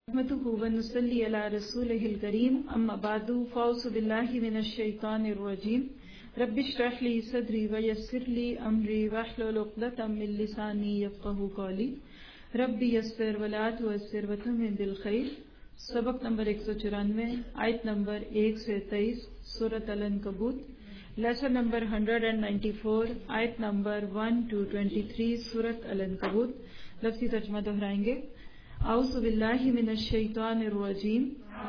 نحمده ونصلي على رسوله الكريم اما بعد فاعوذ بالله من الشيطان الرجيم رب اشرح لي صدري ويسر لي امري واحلل عقدة من لساني يفقهوا قولي رب يسر ولا تعسر وتمم بالخير. سبق نمبر 194 آیت نمبر 1 سے 23 سورۃ العنکبوت. لیسن نمبر 194 آیت نمبر 1 to 23 سورۃ العنکبوت. لفظی ترجمہ دہرائیں گے. اعوذ باللہ من الشیطان الرجیم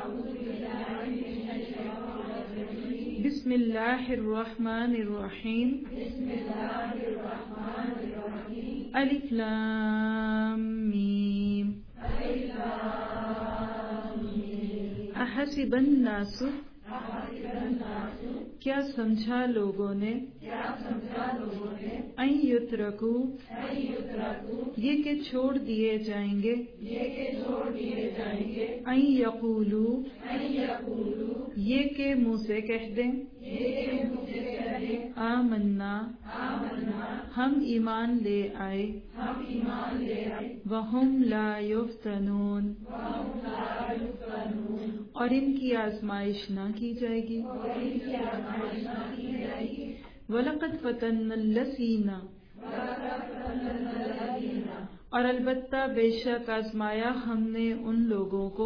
بسم اللہ الرحمن الرحیم الف لام میم احسب الناس کیا سمجھا لوگوں نے ان یترکو یہ کہ چھوڑ دیے جائیں گے ان یقولو یہ کہ منہ سے کہہ دیں آمنا ہم ایمان لے آئے وہم لا یفتنون اور ان کی آزمائش نہ کی جائے گی. وَلَقَدْ فَتَنَّا الَّذِينَ اور البتہ بے شک آزمایا ہم نے ان لوگوں کو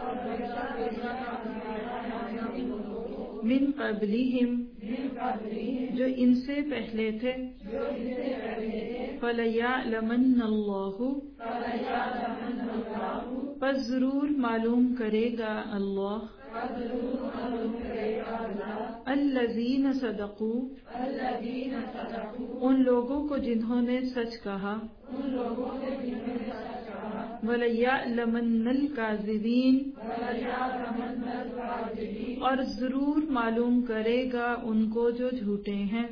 من قبلہم جو ان سے پہلے تھے فَلَيَعْلَمَنَّ اللَّهُ پس ضرور معلوم کرے گا اللہ الذین صدقوا ان لوگوں کو جنہوں نے سچ کہا وَلَيَعْلَمَنَّ الْكَاذِبِينَ اور ضرور معلوم کرے گا ان کو جو جھوٹے ہیں.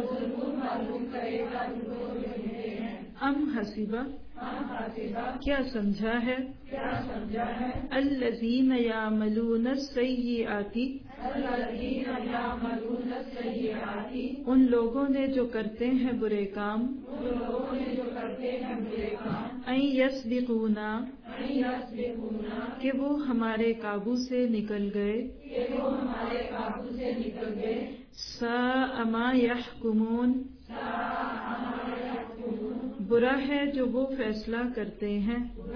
ام حسبہ کیا سمجھا ہے الذین یعملون السیئات ان لوگوں نے جو کرتے ہیں برے کام ان یسبقونا کہ وہ ہمارے قابو سے نکل گئے ساء ما یحکمون برا ہے جو وہ فیصلہ کرتے ہیں.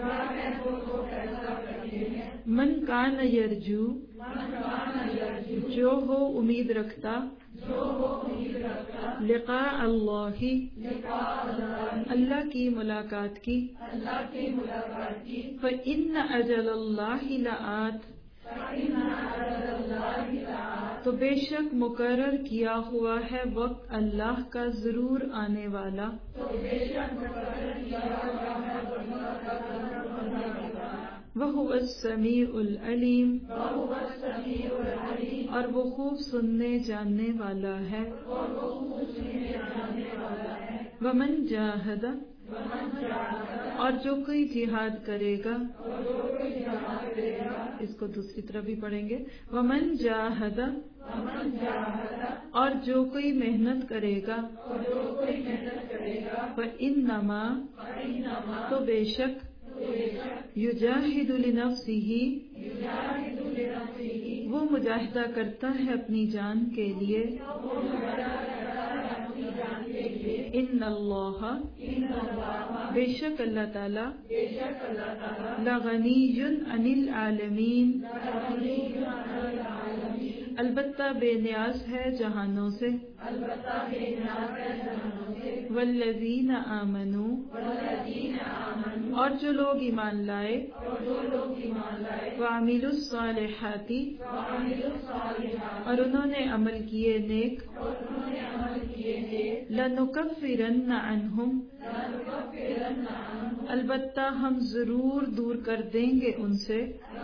من کان یرجو جو ہو امید رکھتا لقاء اللہ اللہ کی ملاقات کی فإن أجل اللہ لآت تو بے شک مقرر کیا ہوا ہے وقت اللہ کا ضرور آنے والا. وَهُوَ السَّمِيعُ الْعَلِيمُ اور وہ خوب سننے جاننے والا ہے. وَمَنْ جَاهَدَ اور جو کوئی جہاد کرے گا اس کو دوسری طرف بھی پڑھیں گے. وَمَنْ جَاهَدَ اور جو کوئی محنت کرے گا فَإِنَّمَا تو بے شک یجاہد لنفسہ وہ مجاہدہ کرتا ہے اپنی جان کے لیے. ان اللہ بے شک اللہ تعالی لغنی عن العالمین البتہ بے نیاز ہے جہانوں سے. والذین آمنوا اور جو لوگ ایمان لائے وعملوا الصالحات اور انہوں نے عمل کیے نیک لنکفرن عنہم البتہ ہم ضرور دور کر دیں گے ان سے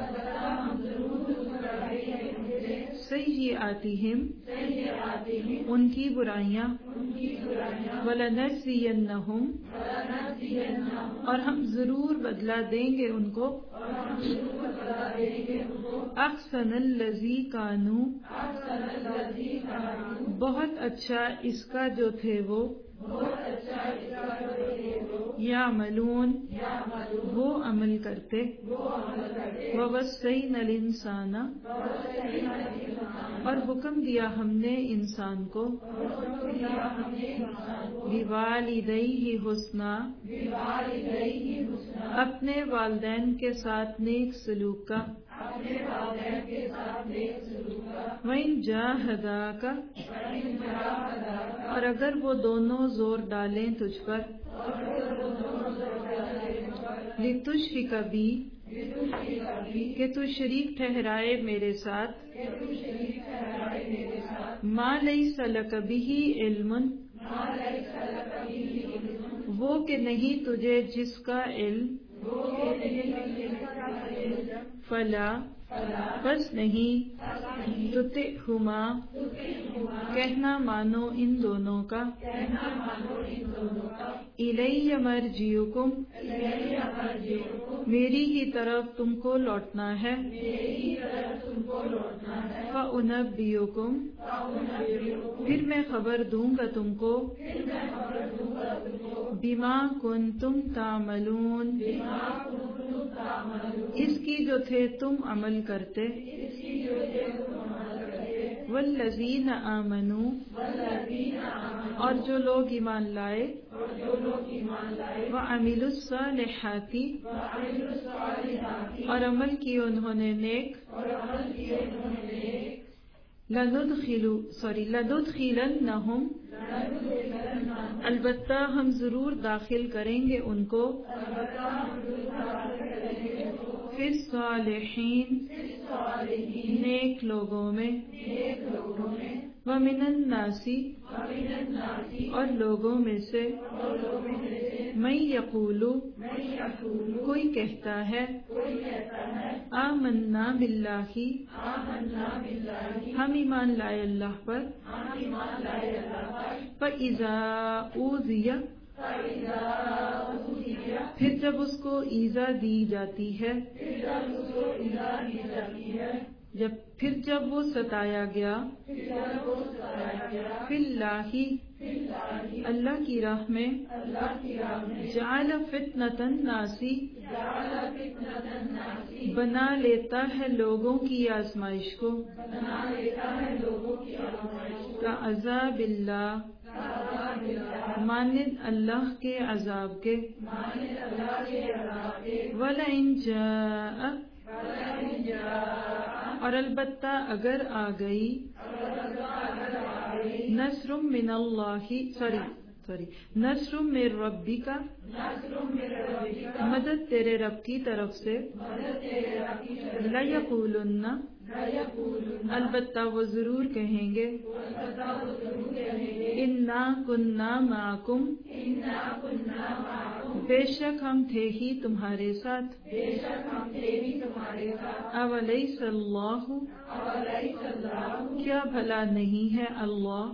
سیئاتہم ان کی برائیاں وَلَنَجْزِيَنَّهُمْ اور ہم ضرور بدلہ دیں گے ان کو احسن الذی کانوا بہت اچھا اس کا جو تھے وہ यामलून वो अमल करते, ववस्सैना लिंसान और हुक्म दिया हमने इंसान को, बिवालिदैहि हुस्ना अपने वालिदैन के साथ नेक सलूक का, वइन जाहदाका और अगर वो दोनों जोर डालें तुझ पर, लितुश्रिका बी कि तू शरीक ठहराए मेरे साथ, मा लैसा लक बिही इल्मुन वो कि नहीं तुझे जिसका इल्म, फला बस नहीं, तुतिहुमा कहना मानो इन दोनों का, इलैया मर्जिउकुम मेरी ही तरफ तुमको लौटना है, फउनब्बिउकुम फिर मैं खबर दूंगा तुमको, बिमा कुंतुम तामलून इसकी जो थे तुम अमल करते, वल्लज़ीना आमनू और जो लोग ईमान लाए, व अमिलुस्सालिहाती और अमल किए उन्होंने नेक, लनुदखिलन्नहुम अलबत्ता हम जरूर दाखिल करेंगे उनको, फिस्सालिहीन नेक लोगों में, व मिनन नासी और लोगों में से, मैं यकूलू कोई कहता है, आमन्ना बिल्लाही हम ईमान लाए अल्लाह पर, फ़इज़ा ऊज़िया फिर जब उसको ईज़ा दी जाती है, जब वो सताया गया, फिल्लाही अल्लाह की राह में, जअल फितनतन नासी बना लेता है लोगों की आजमाइश को, का अज़ाबिल्लाह मानिद अल्लाह के अजाब के, वलइन जाअ और अलबत्ता अगर आ गई, नस्रुम मिनल्लाही नस्रुम मिर रब्बिका मदद तेरे रब की तरफ से, लयक़ूलुन्ना अलबत्ता वो जरूर कहेंगे, इन्ना कुन्ना माकुम बेशक हम थे ही तुम्हारे साथ, अवलैसल्लाहु क्या भला नहीं है अल्लाह,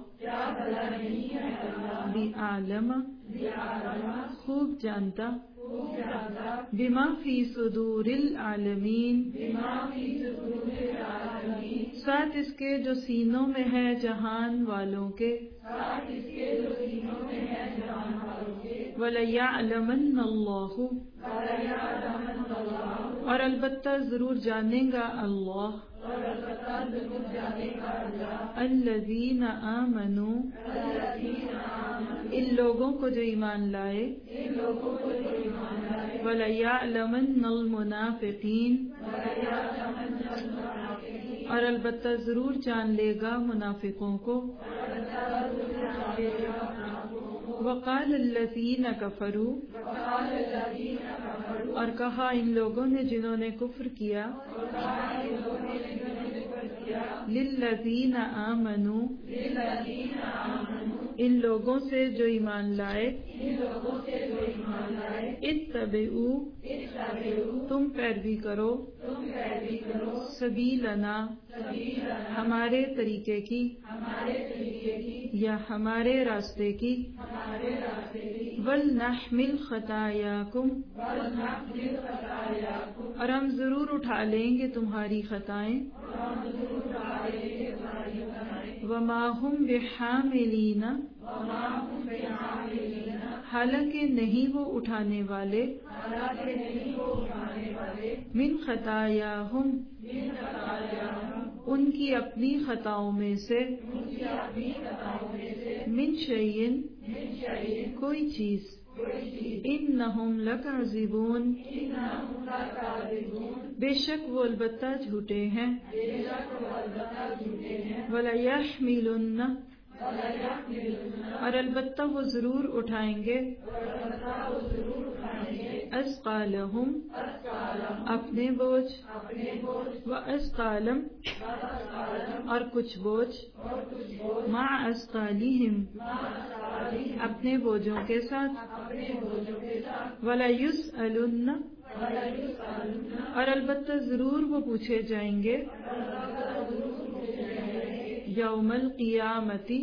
बिआलम खूब जानता, बिमा फी सुदूरिल आलमीन साथ इसके जो सीनों में है जहान वालों के, वलयअलमन्नल्लाहु और अलबत्ता जरूर जानेगा अल्लाह, अल्लज़ीना आमनू इन लोगों को जो ईमान लाए, वलयअलमन्नल मुनाफिकीन और अलबत्ता जरूर जान लेगा मुनाफिकों को, वक़ाल अल्लज़ीना कफ़रू और कहा इन लोगों ने जिन्होंने कुफ्र किया, लिल्लज़ीना आमनू इन लोगों से जो ईमान लाए, इत्तबिऊ तुम पैरवी करो, सबीलना हमारे तरीके की, या हमारे रास्ते की, वलनहमिल खतायाकुम और हम जरूर उठा लेंगे तुम्हारी खताएं, वमा हुम बिहामिलीना حالانکہ نہیں وہ اٹھانے والے من خطایاہم ان کی اپنی خطاؤں میں سے من شیئن کوئی چیز انہم لکاذبون بے شک وہ البتہ جھوٹے ہیں وَلَيَحْمِلُنَّ اور البتہ وہ ضرور اٹھائیں گے اثقالہم اپنے بوجھ وَأَثْقَالًا اور کچھ بوجھ مع اثقالہم اپنے بوجھوں کے ساتھ وَلَيُسْأَلُنَّ اور البتہ ضرور وہ پوچھے جائیں گے یوم القیامتی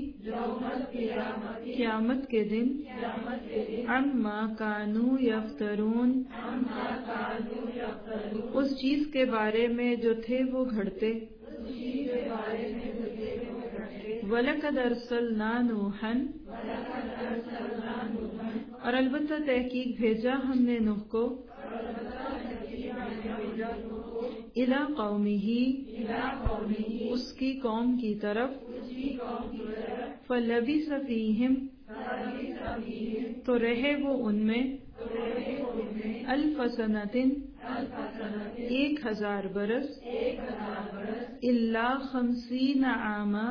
قیامت کے دن عما کانوا یفترون اس چیز کے بارے میں جو تھے وہ گھڑتے وَلَقَدْ أَرْسَلْنَا نُوحًا اور البتہ تحقیق بھیجا ہم نے نوح کو اِلیٰ قَوْمِهِ اس کی قوم کی طرف فَلَبِثَ فِيهِمْ تو رہے وہ ان میں أَلْفَ سَنَةٍ 1000 برس إِلَّا 50 عاما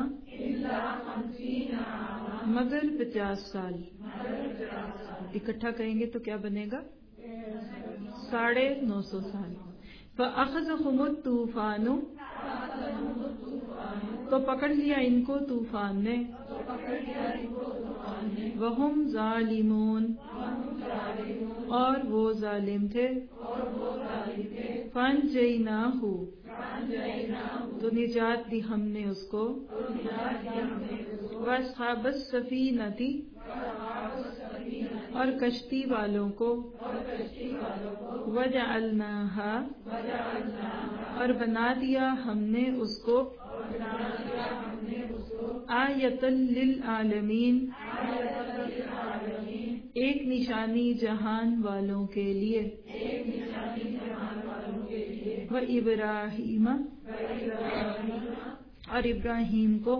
مگر 50 سال اکٹھا کہیں گے تو کیا بنے گا 950 سال فَأَخَذَهُمُ الطُّوفَانُ تو پکڑ لیا ان کو طوفان نے وَهُمْ ظَالِمُونَ اور وہ ظالم تھے فَأَنْجَيْنَاهُ تو نجات دی ہم نے اس کو وَأَصْحَابَ السَّفِينَةِ اور کشتی والوں کو وَجَعَلْنَاهَا اور بنا دیا ہم نے اس کو آیۃ للعالمین ایک نشانی جہان والوں کے لیے وَإِبْرَاهِيمَ اور ابراہیم کو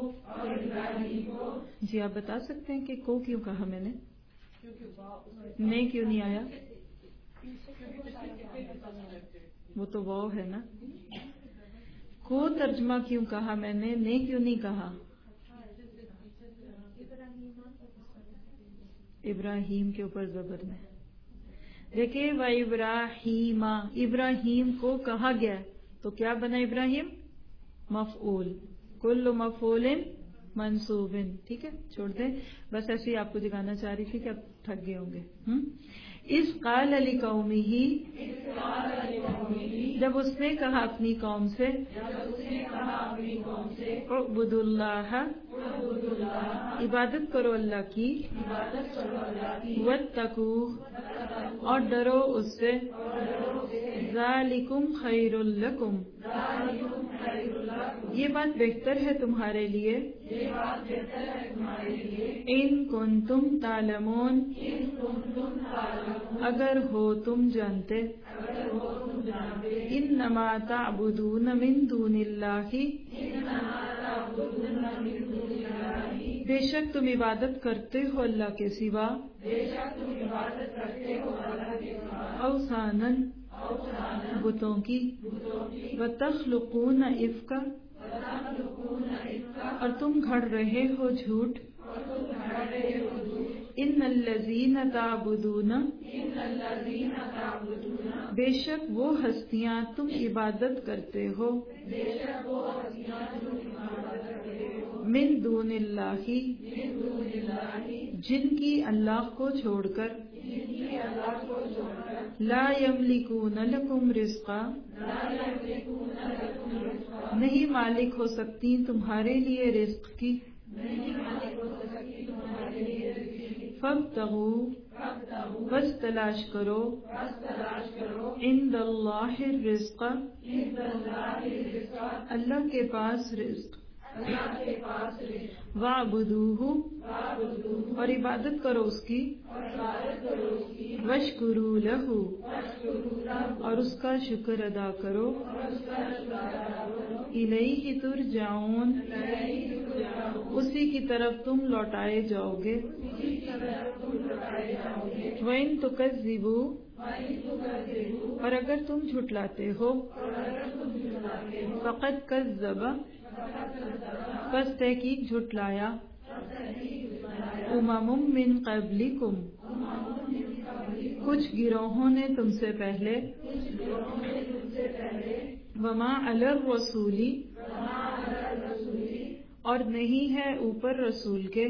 جی آپ بتا سکتے ہیں کہ کو کیوں کہا میں نے کیوں نہیں آیا وہ تو واو ہے نا کو ترجمہ کیوں کہا میں نے کیوں نہیں کہا ابراہیم کے اوپر زبر میں دیکھیں وَإِبْرَاهِيمَ ابراہیم کو کہا گیا تو کیا بنا ابراہیم مفعول کل مفعول منصوب ٹھیک ہے چھوڑ دیں بس ایسے ہی آپ کو دکھانا چاہ رہی تھی کہ اب تھک گئے ہوں گے اس قال لقومه جب اس نے کہا اپنی قوم سے اعبدوا اللہ عبادت کرو اللہ کی واتقوہ اور ڈرو اس سے ذالکم خیر لکم یہ بات بہتر ہے تمہارے لیے ان کنتم تعلمون اگر ہو تم جانتے انما تعبدون من دون اللہ بے شک تم عبادت کرتے ہو اللہ کے سوا اوثانن بتوں کی وتخلقون افکا اور تم گھڑ رہے ہو جھوٹ ان الذین تعبدون بے شک وہ ہستیاں تم عبادت کرتے ہو من دون اللہ جن کی اللہ کو چھوڑ کر لا یملکون لکم رزقا نہیں مالک ہو سکتی تمہارے لیے رزق کی فابتغوا بس تلاش کرو عند اللہ الرزق اللہ کے پاس رزق وَاعْبُدُوهُ اور عبادت کرو اس کی، وَاشْكُرُوا لَهُ اور اس کا شکر ادا کرو، اِلَيْهِ تُرْجَعُونَ اسی کی طرف تم لوٹائے جاؤ گے، وَإِن تُكَذِّبُوا اور اگر تم جھٹلاتے ہو، فَقَدْ كَذَّبَ پس تحقیق جھٹلایا، أُمَمٌ مِّن قَبْلِكُمْ کچھ گروہوں نے تم سے پہلے، وَمَا عَلَى الرَّسُولِ اور نہیں ہے اوپر رسول کے،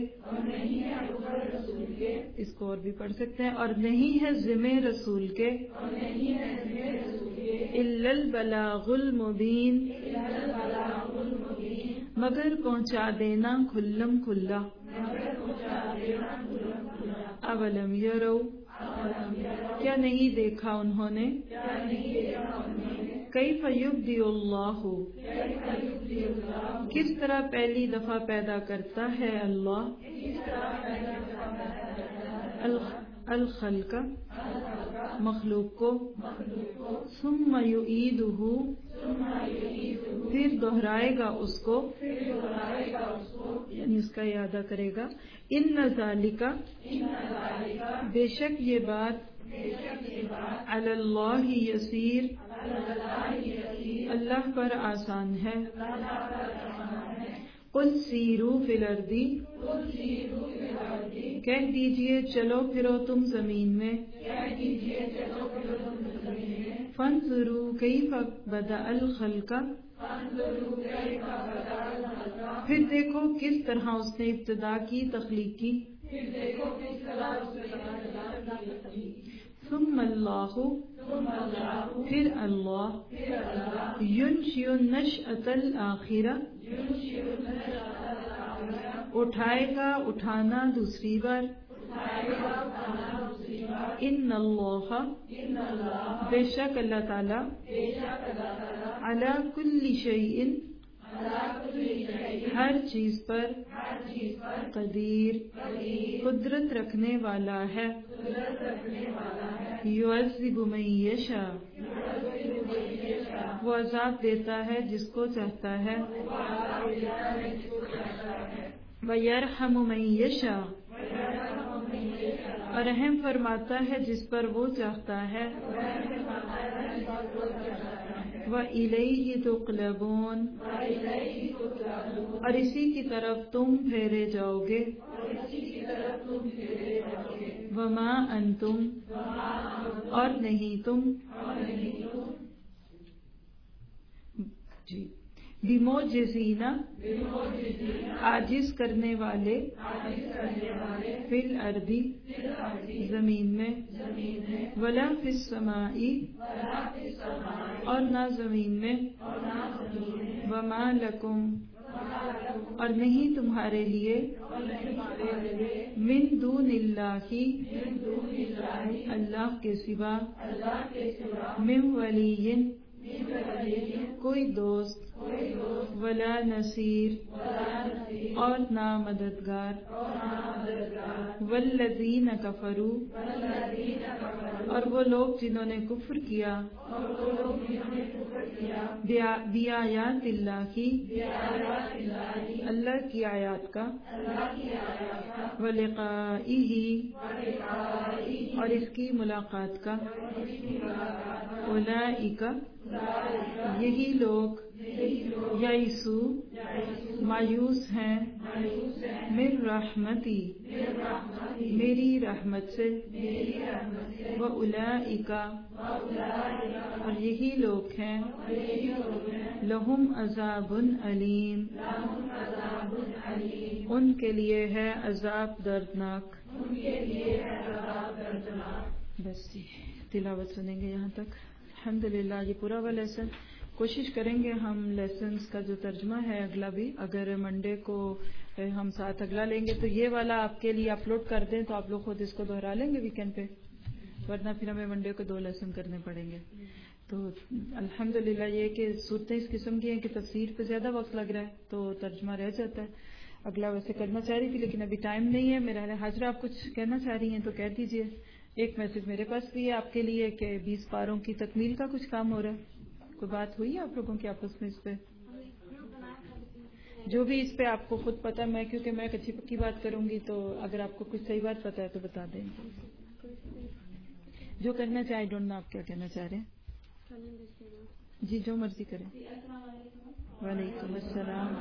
اس کو اور بھی پڑھ سکتے ہیں، اور نہیں ہے ذمہ رسول کے، إِلَّا الْبَلَاغُ الْمُبِينُ مگر پہنچا دینا کھلم کھلا، اولم یرو کیا نہیں دیکھا انہوں نے، کیف یبدئ اللہ کس طرح پہلی دفعہ پیدا کرتا ہے اللہ، الخلق مخلوق کو، ثم یعیدہ پھر دہرائے گا اس کو، یعنی اس کا اعادہ کرے گا، ان ذالک بے شک یہ بات، علی اللہ یسیر اللہ پر آسان ہے، قل سیروا فی الارض کہہ دیجئے چلو پھرو تم زمین میں، فانظروا کیف بدأ الخلق پھر دیکھو کس طرح اس نے ابتدا کی تخلیق کی، ثم اللہ پھر اللہ، ینشئ النشأۃ الآخرہ اٹھائے گا اٹھانا دوسری بار، ان اللہ بے شک اللہ تعالی، علی کل شیء ہر چیز پر، قدیر قدرت رکھنے والا ہے، یعذب من یشاء وہ عذاب دیتا ہے جس کو چاہتا ہے، وَيَرْحَمُ مَن يَشَاءُ اور رحم فرماتا ہے جس پر وہ چاہتا ہے، وَإِلَيْهِ تُقْلَبُونَ اور اسی کی طرف تم پھیرے جاؤ گے، وَمَا أَنْتُمْ اور نہیں تم، جی بِمُعْجِزِينَ عاجز کرنے والے، فی الارض زمین میں، ولا فی السماء اور نہ زمین میں، وما لکم اور نہیں تمہارے لیے، من دون اللہ اللہ کے سوا، من ولی کوئی دوست، ولا نصیر اور نہ مددگار، والذین کفروا اور وہ لوگ جنہوں نے کفر کیا، بآیات اللہ اللہ کی آیات کا، ولقائہ اور اس کی ملاقات کا، اولئک یہی لوگ، یئسو مایوس ہیں، من رحمتی میری رحمت سے، وَأُولَئِکَ اور یہی لوگ ہیں، لہم عذاب علیم ان کے لیے ہے عذاب دردناک۔ بس جی تلاوت سنیں گے یہاں تک، الحمدللہ یہ پورا ہوا لیسن۔ کوشش کریں گے ہم لیسنز کا جو ترجمہ ہے اگلا بھی، اگر منڈے کو ہم ساتھ اگلا لیں گے تو یہ والا آپ کے لیے اپلوڈ کر دیں تو آپ لوگ خود اس کو دہرا لیں گے ویکینڈ پہ، ورنہ پھر ہمیں منڈے کو 2 لیسن کرنے پڑیں گے۔ تو الحمدللہ یہ کہ صورتیں اس قسم کی ہیں کہ تفسیر پہ زیادہ وقت لگ رہا ہے تو ترجمہ رہ جاتا ہے. اگلا ویسے کرنا چاہ رہی تھی لیکن ابھی ٹائم نہیں ہے. میرا حاضرہ آپ کچھ کہنا چاہ رہی ہیں تو کہہ دیجئے. ایک میسج میرے پاس بھی ہے آپ کے لیے کہ 20 پاروں کی تکمیل کا کچھ کام ہو رہا ہے. کوئی بات ہوئی ہے آپ لوگوں کی آپس میں اس پہ؟ جو بھی اس پہ آپ کو خود پتا, میں کیونکہ میں کچی پکی بات کروں گی تو اگر آپ کو کچھ صحیح بات پتا ہے تو بتا دیں. جو کرنا چاہے ڈونٹ نو آپ کیا کہنا چاہ رہے ہیں. جی جو مرضی کریں. وعلیکم السلام.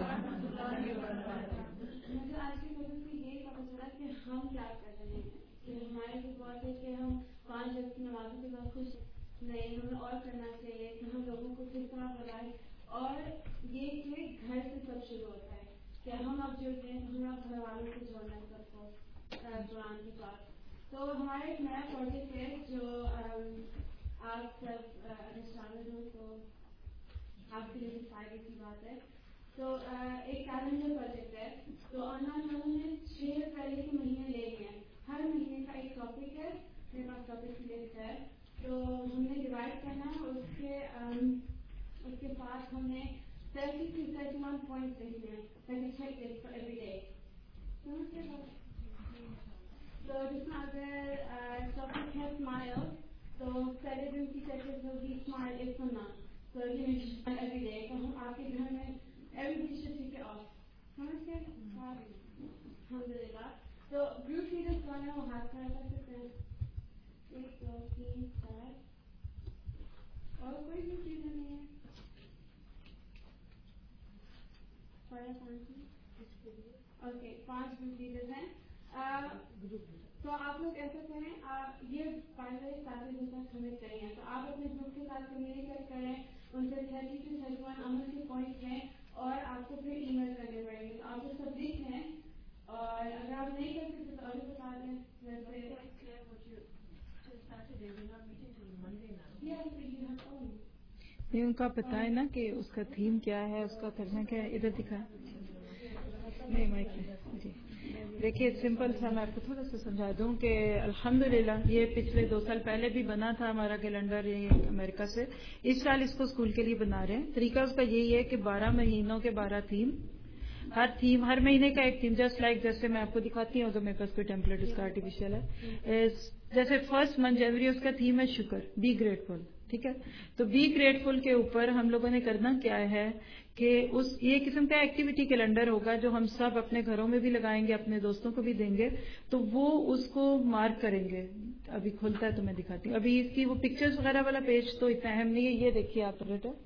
مجھے آج کی مدد سے یہ پتا چلا کہ ہم کیا کر رہے ہیں کہ ہمارے جو بات ہے کہ ہم 5 وقت کی نمازوں کے بعد خوش نہیں, ہمیں اور کرنا چاہیے کہ ہم لوگوں کو کس طرح بتائیں. اور یہ کہ گھر سے سب شروع ہوتا ہے کہ ہم اب جو ہیں ہمیں اب گھر والوں کو جوڑنا ہے سب کو قرآن کے پاس. تو ہمارا ایک نیا پروجیکٹ ہے جو آپ سب اگر شامل ہوں تو آپ کے لیے فائدے کی بات ہے. تو ایک کیلنڈر پروجیکٹ ہے. تو آن لائن ہم نے 6 پہلے کے مہینے لے لیے ہیں. ہر مہینے کا ایک ٹاپک ہے, میرے پاس ٹاپک کی لسٹ ہے. تو ہم نے ڈیوائڈ کرنا ہے. اس کے ساتھ ہم نے 30 to 31 پوائنٹس لکھنے ہیں. 36 ایوری ڈے. تو جس میں اگر ٹاپک ہے اسمائل تو پہلے دن کی سیشن ہوگی اسمائل ایک سننا. تو یہ ایوری ڈے تو ہم آپ کے گھر میں everybody should take it off. سمجھ گئے؟ الحمدللہ. تو گروپ لیڈرز کون ہے وہ ہاتھ کھڑا کر سکتے ہیں. 1 2 3 4 اور کوئی بھی چیز نہیں ہے. 5 اوکے 5 گروپ لیڈرز ہیں. تو آپ لوگ ایسا کریں, یہ پہلے ساتھی کے ساتھ ہمیں چاہیے تو آپ اپنے گروپ کے ساتھ کمیونیکیٹ کریں. ان سے 30 to 31 عمل کے پوائنٹ ہیں اور آپ کو پھر ای میل کرنے پڑیں گے. تو آپ کو سب لکھ لیں اور اگر آپ نہیں کر سکتے تو ابھی بتا دیں. یہ ان کا پتا ہے نا کہ اس کا تھیم کیا ہے, اس کا کرنا کیا ہے. ادھر دکھا نہیں مائک جی. دیکھیے سمپل سا میں آپ کو تھوڑا سا سمجھا دوں کہ الحمدللہ یہ پچھلے 2 سال پہلے بھی بنا تھا ہمارا کیلنڈر یہ امریکہ سے. اس سال اس کو اسکول کے لیے بنا رہے ہیں. طریقہ اس کا یہی ہے کہ 12 مہینوں کے 12 تھیم, ہر مہینے کا ایک تھیم. جسٹ لائک جیسے میں آپ کو دکھاتی ہوں, اگر میرے پاس کوئی ٹیمپلیٹ اس کا آرٹیفیشیل ہے. جیسے فرسٹ منتھ جنوری اس کا تھیم ہے شکر, بی گریٹفل. ٹھیک ہے, تو بی گریٹفل کے اوپر ہم لوگوں نے کرنا کیا ہے کہ یہ قسم کا ایکٹیویٹی کیلنڈر ہوگا جو ہم سب اپنے گھروں میں بھی لگائیں گے, اپنے دوستوں کو بھی دیں گے. تو وہ اس کو مارک کریں گے. ابھی کھلتا ہے تو میں دکھاتی ہوں. ابھی اس کی وہ پکچرز وغیرہ والا پیج تو اتنا اہم نہیں ہے. یہ دیکھیے آپ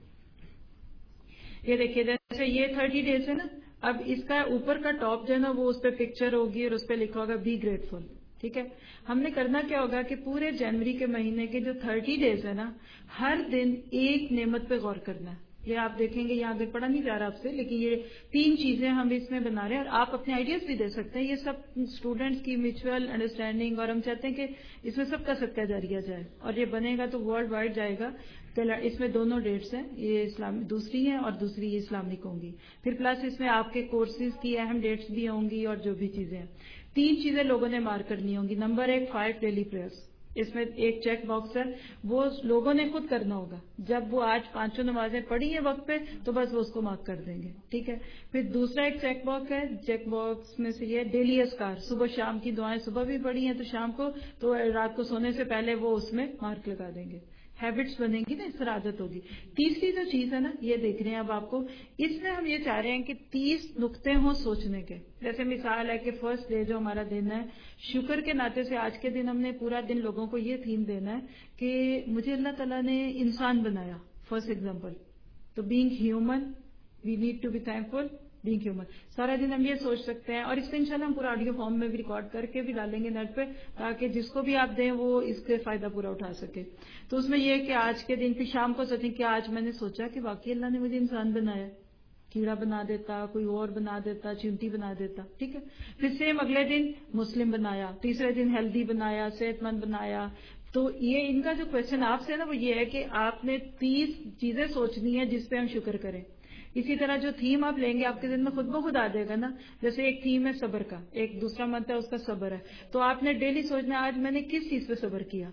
یہ دیکھیے جیسے یہ 30 days ہے نا. اب اس کا اوپر کا ٹاپ جو ہے نا وہ اس پہ پکچر ہوگی اور اس پہ لکھا ہوگا بی گریٹفل. ٹھیک ہے, ہم نے کرنا کیا ہوگا کہ پورے جنوری کے مہینے کے جو 30 days ہے نا, ہر دن ایک نعمت پہ غور کرنا ہے. یہ آپ دیکھیں گے, یہاں آگے پڑھا نہیں جا رہا آپ سے, لیکن یہ 3 چیزیں ہم اس میں بنا رہے ہیں. اور آپ اپنے آئیڈیاز بھی دے سکتے ہیں. یہ سب اسٹوڈنٹس کی میوچل انڈرسٹینڈنگ, اور ہم چاہتے ہیں کہ اس میں سب کا صدقہ جاریہ جائے. اور یہ بنے گا تو ورلڈ وائڈ جائے گا. اس میں دونوں ڈیٹس ہیں, یہ دوسری ہیں اور دوسری یہ اسلامک ہوں گی. پھر پلس اس میں آپ کے کورسز کی اہم ڈیٹس بھی ہوں گی اور جو بھی چیزیں ہیں. 3 چیزیں لوگوں نے مارک کرنی ہوں گی. Number 1 5 daily prayers. اس میں ایک چیک باکس ہے, وہ لوگوں نے خود کرنا ہوگا. جب وہ آج 5 نمازیں پڑھی ہیں وقت پہ تو بس وہ اس کو مارک کر دیں گے. ٹھیک ہے, پھر دوسرا ایک چیک باکس ہے. چیک باکس میں سے یہ ڈیلی اذکار, صبح شام کی دعائیں صبح بھی پڑھی ہیں تو شام کو, تو رات کو سونے سے پہلے وہ اس میں مارک لگا دیں گے. ہیبٹس بنے گی نا, اس طرح عادت ہوگی. تیسری جو چیز ہے نا, یہ دیکھ رہے ہیں اب آپ کو, اس میں ہم یہ چاہ رہے ہیں کہ 30 نقطے ہوں سوچنے کے. جیسے مثال ہے کہ فرسٹ ڈے جو ہمارا دن ہے شکر کے ناطے سے, آج کے دن ہم نے پورا دن لوگوں کو یہ تھیم دینا ہے کہ مجھے اللہ تعالیٰ نے انسان بنایا. فرسٹ ایگزامپل, تو being human we need to be thankful being human. سارا دن ہم یہ سوچ سکتے ہیں, اور اس کو انشاءاللہ ہم پورا آڈیو فارم میں بھی ریکارڈ کر کے بھی ڈالیں گے نیٹ پہ, تاکہ جس کو بھی آپ دیں وہ اس کے فائدہ پورا اٹھا سکے. تو اس میں یہ کہ آج کے دن پھر شام کو سوچیں کہ آج میں نے سوچا کہ واقعی اللہ نے مجھے انسان بنایا, کیڑا بنا دیتا, کوئی اور بنا دیتا, چیونٹی بنا دیتا. ٹھیک ہے, پھر سیم اگلے دن مسلم بنایا, تیسرے دن ہیلدی بنایا, صحت مند بنایا. تو یہ ان کا جو کوشچن آپ سے نا وہ یہ ہے کہ آپ نے 30 چیزیں سوچنی ہے جس پہ ہم شکر کریں. اسی طرح جو تھیم آپ لیں گے آپ کے ذہن میں خود بخود آ جائے گا نا. جیسے ایک تھیم ہے صبر کا, ایک دوسرا منتھ ہے اس کا صبر ہے, تو آپ نے ڈیلی سوچنا ہے آج میں نے کس چیز پہ صبر کیا,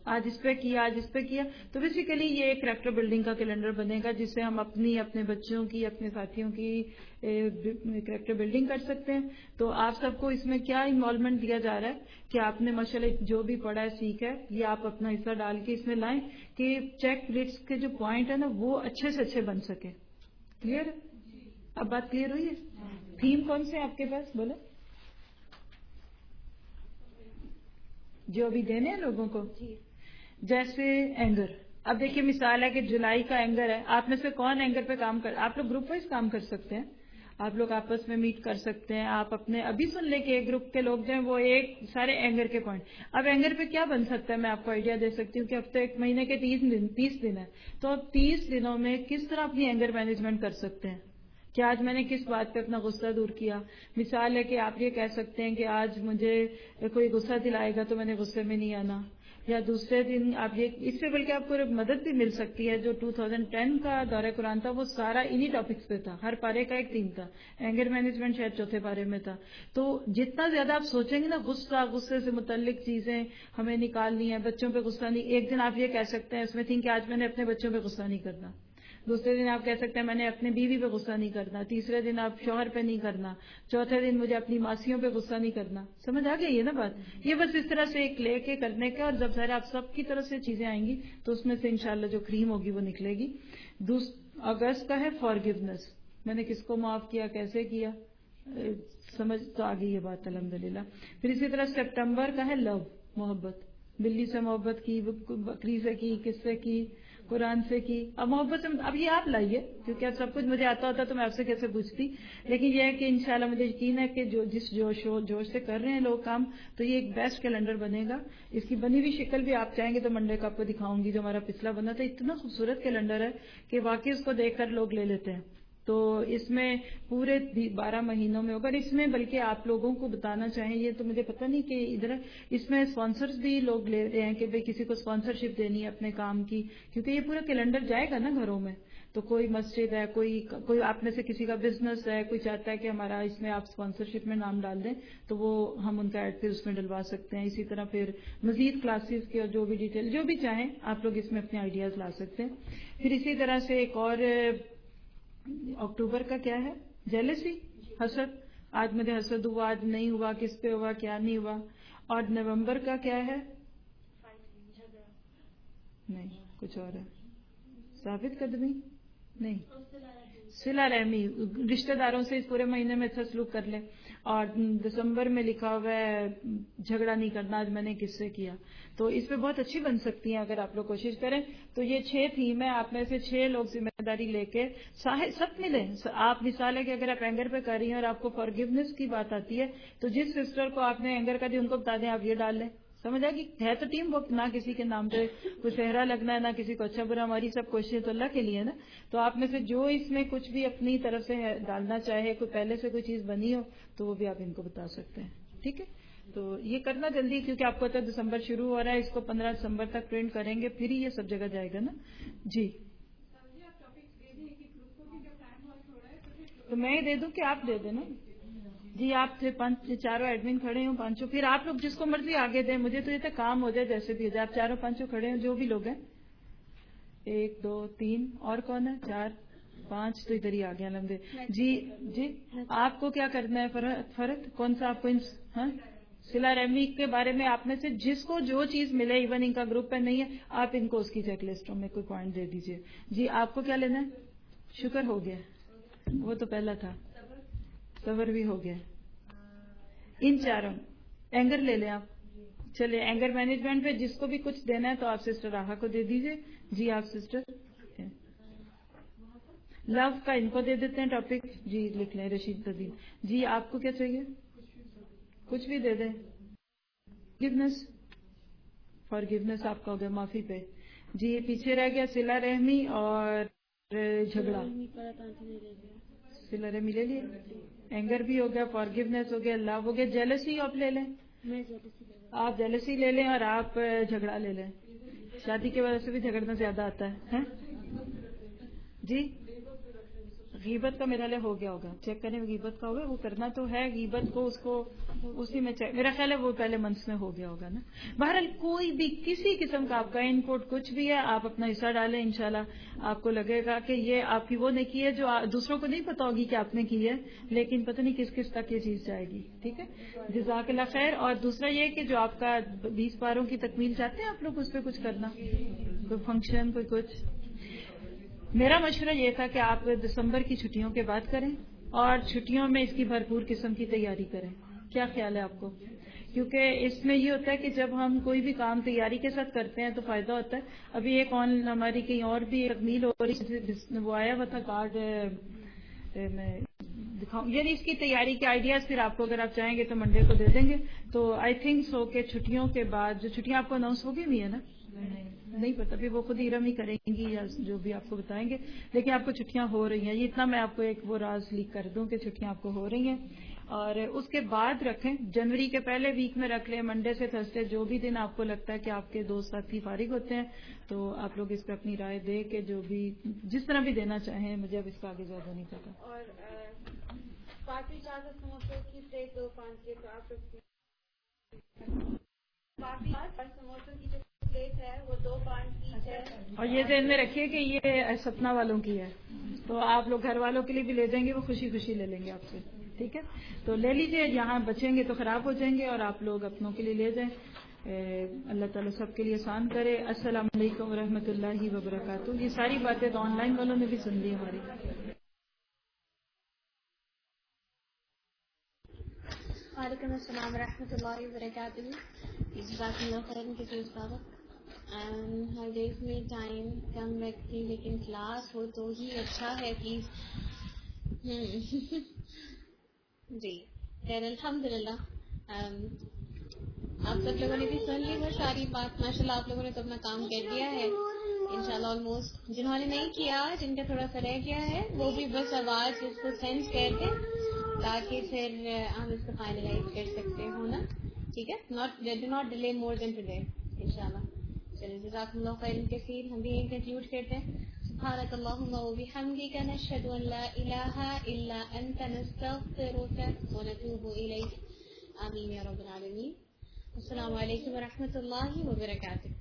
آج اس پہ کیا، آج اس پہ کیا. تو بیسیکلی یہ ایک کریکٹر بلڈنگ کا کیلنڈر بنے گا جس سے ہم اپنے بچوں کی، اپنے ساتھیوں کی کریکٹر بلڈنگ کر سکتے ہیں. تو آپ سب کو اس میں کیا انوالومنٹ دیا جا رہا ہے کہ آپ نے ماشاءاللہ جو بھی پڑھا ہے، سیکھا ہے، یہ آپ اپنا حصہ ڈال کے اس میں لائیں کہ چیک لسٹ کے جو پوائنٹ ہے نا وہ اچھے سے اچھے بن سکے. کلیئر؟ اب بات کلیئر ہوئی ہے؟ تھیم کون سے آپ کے پاس بولے جو ابھی دینے ہیں لوگوں کو؟ جیسے اینگر. اب دیکھیے مثال ہے کہ جولائی کا اینگر ہے. آپ میں سے کون اینگر پہ کام آپ لوگ گروپ وائز کام کر سکتے ہیں، آپ لوگ آپس میں میٹ کر سکتے ہیں. آپ اپنے ابھی سن لیں کہ ایک گروپ کے لوگ جو ہیں وہ ایک سارے اینگر کے پوائنٹ. اب اینگر پہ کیا بن سکتا ہے میں آپ کو آئیڈیا دے سکتی ہوں کہ ہفتے ایک مہینے کے 30 دن ہے. تو اب 30 دنوں میں کس طرح اپنی اینگر مینجمنٹ کر سکتے ہیں کہ آج میں نے کس بات پہ اپنا غصہ دور کیا. مثال ہے کہ آپ یہ کہہ سکتے ہیں کہ آج مجھے کوئی غصہ دلائے گا تو میں نے غصے میں نہیں آنا. یا دوسرے دن آپ یہ اس سے بلکہ آپ کو مدد بھی مل سکتی ہے. جو 2010 کا دورہ قرآن تھا وہ سارا انہی ٹاپکس پہ تھا، ہر پارے کا ایک تھیم تھا. اینگر مینجمنٹ شاید چوتھے پارے میں تھا. تو جتنا زیادہ آپ سوچیں گے نا غصے سے متعلق چیزیں ہمیں نکالنی ہے. بچوں پہ غصہ نہیں، ایک دن آپ یہ کہہ سکتے ہیں اس میں تھنک کہ آج میں نے اپنے بچوں پہ غصہ نہیں کرنا. دوسرے دن آپ کہہ سکتے ہیں میں نے اپنے بیوی پہ غصہ نہیں کرنا. تیسرے دن آپ شوہر پہ نہیں کرنا. چوتھے دن مجھے اپنی ماسیوں پہ غصہ نہیں کرنا. سمجھ آ گئی ہے نا بات؟ یہ بس اس طرح سے ایک لے کے کرنے کا، اور جب ظاہر آپ سب کی طرف سے چیزیں آئیں گی تو اس میں سے انشاءاللہ جو کریم ہوگی وہ نکلے گی. اگست کا ہے فارگیونیس. میں نے کس کو معاف کیا، کیسے کیا، سمجھ تو آ گئی یہ بات الحمدللہ. پھر اسی طرح سپٹمبر کا ہے لو، محبت. بلی سے محبت کی، بکری سے کی، کس سے کی، قرآن سے کی. اب محبت سے اب یہ آپ لائیے کیونکہ اب سب کچھ مجھے آتا ہوتا تو میں آپ سے کیسے پوچھتی. لیکن یہ ہے کہ انشاءاللہ مجھے یقین ہے کہ جس جوش سے کر رہے ہیں لوگ کام، تو یہ ایک بیسٹ کیلنڈر بنے گا. اس کی بنی ہوئی شکل بھی آپ چاہیں گے تو منڈے کو آپ کو دکھاؤں گی. جو ہمارا پچھلا بنا تھا اتنا خوبصورت کیلنڈر ہے کہ واقعی اس کو دیکھ کر لوگ لے لیتے ہیں. تو اس میں پورے 12 مہینوں میں ہوگا. اس میں بلکہ آپ لوگوں کو بتانا چاہیں، یہ تو مجھے پتہ نہیں کہ ادھر اس میں اسپانسرز بھی لوگ لے رہے ہیں کہ بھئی کسی کو اسپانسرشپ دینی ہے اپنے کام کی، کیونکہ یہ پورا کیلنڈر جائے گا نا گھروں میں. تو کوئی مسجد ہے، کوئی آپ میں سے کسی کا بزنس ہے، کوئی چاہتا ہے کہ ہمارا اس میں آپ اسپانسرشپ میں نام ڈال دیں تو وہ ہم ان کا ایڈ پھر اس میں ڈلوا سکتے ہیں. اسی طرح پھر مزید کلاسز کی اور جو بھی ڈیٹیل جو بھی چاہیں آپ لوگ اس میں اپنے آئیڈیاز لا سکتے ہیں. پھر اسی طرح سے ایک اور اکتوبر کا کیا ہے؟ جیلسی، حسد. آج مجھے حسد ہوا، آج نہیں ہوا، کس پہ ہوا، کیا نہیں ہوا. اور نومبر کا کیا ہے؟ نہیں کچھ اور ہے. ثابت قدمی نہیں، صلہ رحمی، رشتہ داروں سے اس پورے مہینے میں اچھا سلوک کر لیں. اور دسمبر میں لکھا ہوا ہے جھگڑا نہیں کرنا، آج میں نے کس سے کیا. تو اس پہ بہت اچھی بن سکتی ہیں اگر آپ لوگ کوشش کریں. تو یہ 6 تھیم ہے. آپ میں سے 6 لوگ ذمہ داری لے کے سب ملیں. آپ مثال ہے کہ اگر آپ اینگر پہ کر رہی ہیں اور آپ کو فارگیونیس کی بات آتی ہے تو جس سسٹر کو آپ نے اینگر کا دی ان کو بتا دیں آپ یہ ڈال لیں. سمجھ آئے گی؟ ہے تو ٹیم ورک، نہ کسی کے نام پہ کوئی صحرا لگنا ہے، نہ کسی کو اچھا برا. ہماری سب کوششیں تو اللہ کے لیے نا. تو آپ میں سے جو اس میں کچھ بھی اپنی طرف سے ڈالنا چاہے، کوئی پہلے سے کوئی چیز بنی ہو تو وہ بھی آپ ان کو بتا سکتے ہیں. ٹھیک ہے؟ تو یہ کرنا جلدی کیونکہ آپ کو تو دسمبر شروع ہو رہا ہے. اس کو 15 دسمبر تک پرنٹ کریں گے پھر ہی یہ سب جگہ جائے گا نا. جی تو میں ہی دے دوں کہ آپ دے دیں نا. جی آپ چاروں ایڈمن کھڑے ہوں، 5 پھر آپ لوگ جس کو مرضی آگے دیں. مجھے تو یہ تھا کام ہو جائے جیسے بھی ہو جائے. آپ چاروں 5 کھڑے ہیں جو بھی لوگ ہیں. 1 2 3 اور کون ہے؟ 4 5 تو ادھر ہی آ گیا الحمد. جی آپ کو کیا کرنا ہے فرق کون سا آپ کو؟ ہاں صلہ رحمی کے بارے میں آپ میں سے جس کو جو چیز ملے، ایون ان کا گروپ پہ نہیں ہے آپ ان کو اس کی چیک لسٹوں میں کوئی پوائنٹ دے دیجئے. جی آپ کو کیا لینا ہے؟ شکر ہو گیا، وہ تو پہلا تھا. صبر بھی ہو گیا. ان چاروں اینگر لے لیں آپ. چلے اینگر مینجمنٹ پہ جس کو بھی کچھ دینا ہے تو آپ سسٹر راحا کو دے دیجئے. جی آپ سسٹر لو کا ان کو دے دیتے ہیں ٹاپک. جی لکھ لیں رشید تدین. جی آپ کو کیا چاہیے؟ کچھ بھی دے دیں. فارگیونیس آپ کا ہو گیا معافی پہ. جی یہ پیچھے رہ گیا صلہ رحمی اور جھگڑا. صلہ رحمی لے لیے. اینگر بھی ہو گیا، فارگیونیس ہو گیا، لو ہو گیا. جیلسی آپ لے لیں. آپ جیلسی لے لیں اور آپ جھگڑا لے لیں. شادی کی وجہ سے بھی جھگڑنا زیادہ آتا ہے. جی غیبت کا میرا لئے ہو گیا ہوگا, چیک کریں غیبت کا ہوگا, وہ کرنا تو ہے غیبت کو, اس کو اسی میں چیک, میرا خیال ہے وہ پہلے منتھ میں ہو گیا ہوگا نا. بہرحال کوئی بھی کسی قسم کا آپ کا ان پٹ کچھ بھی ہے, آپ اپنا حصہ ڈالیں, انشاءاللہ آپ کو لگے گا کہ یہ آپ کی وہ نیکی ہے جو دوسروں کو نہیں پتا ہوگی کہ آپ نے کی ہے, لیکن پتہ نہیں کس کس تک یہ چیز جائے گی. ٹھیک ہے, جزاک اللہ خیر. اور دوسرا یہ کہ جو آپ کا 20 پاروں کی تکمیل چاہتے ہیں آپ لوگ, اس پہ کچھ کرنا, کوئی فنکشن, کوئی کچھ. میرا مشورہ یہ تھا کہ آپ دسمبر کی چھٹیوں کے بعد کریں, اور چھٹیوں میں اس کی بھرپور قسم کی تیاری کریں. کیا خیال ہے آپ کو؟ کیونکہ اس میں یہ ہوتا ہے کہ جب ہم کوئی بھی کام تیاری کے ساتھ کرتے ہیں تو فائدہ ہوتا ہے. ابھی ایک ہماری کہیں اور بھی تکمیل ہو رہی, وہ آیا ہوا تھا کارڈ, میں دکھاؤں, یعنی اس کی تیاری کے آئیڈیاز پھر آپ کو اگر آپ چاہیں گے تو منڈے کو دے دیں گے. تو آئی تھنک سو کہ چھٹیوں کے بعد, جو چھٹیاں آپ کو اناؤنس ہو گئی ہوئی ہیں نا, نہیں پتا, پھر وہ خود ہی رمی کریں گی یا جو بھی آپ کو بتائیں گے, لیکن آپ کو چھٹیاں ہو رہی ہیں. یہ اتنا میں آپ کو ایک وہ راز لیک کر دوں کہ چھٹیاں آپ کو ہو رہی ہیں. اور اس کے بعد رکھیں, جنوری کے پہلے ویک میں رکھ لیں, منڈے سے تھرسڈے, جو بھی دن آپ کو لگتا ہے کہ آپ کے دوست ساتھی فارغ ہوتے ہیں, تو آپ لوگ اس پہ اپنی رائے دے کے جو بھی جس طرح بھی دینا چاہیں, مجھے اب اس کا آگے زیادہ نہیں پتا. اور پارٹی چارج سموسوں کی پلیٹ 2 5 کے تو آپ پارٹی اور سموسوں کی جو پلیٹ ہے وہ 2 5 کی ہے. اور یہ ذہن میں رکھیے کہ یہ سپنا والوں کی ہے, تو آپ لوگ گھر والوں کے لیے بھی لے جائیں گے, وہ خوشی خوشی لے لیں گے آپ سے. ٹھیک ہے, تو لے لیجئے, یہاں بچیں گے تو خراب ہو جائیں گے, اور آپ لوگ اپنوں کے لیے لے جائیں. اللہ تعالیٰ سب کے لیے آسان کرے. السلام علیکم ورحمۃ اللہ وبرکاتہ. یہ ساری باتیں تو آن لائن والوں نے بھی سن لی ہماری. وعلیکم السلام ورحمۃ اللہ وبرکاتہ. جزاک اللہ خیر کے استاد. ہر ڈیز میں ٹائم کم رکھتی, لیکن کلاس ہو تو ہی اچھا ہے پلیز. جی خیر, الحمدللہ آپ سب لوگوں نے بھی سن لی وہ ساری بات. ماشاء اللہ آپ لوگوں نے تو اپنا کام کر دیا ہے انشاءاللہ آلموسٹ. جنہوں نے نہیں کیا, جن کا تھوڑا سا رہ گیا ہے, وہ بھی بس آواز اس کو سینڈ کر دیں تاکہ پھر ہم اس کو فائنلائز کر سکتے ہوں نا. ٹھیک ہے, do not delay more than today انشاءاللہ. چلیے جزاکم اللہ خیر کثیر. ہم بھی یہیں کنکلوڈ کرتے ہیں. سبحانک اللہم وبحمدک, نشہد ان لا الہ الا انت, نستغفرک ونتوب الیک. آمین یا رب العالمین. السلام علیکم ورحمۃ اللہ وبرکاتہ.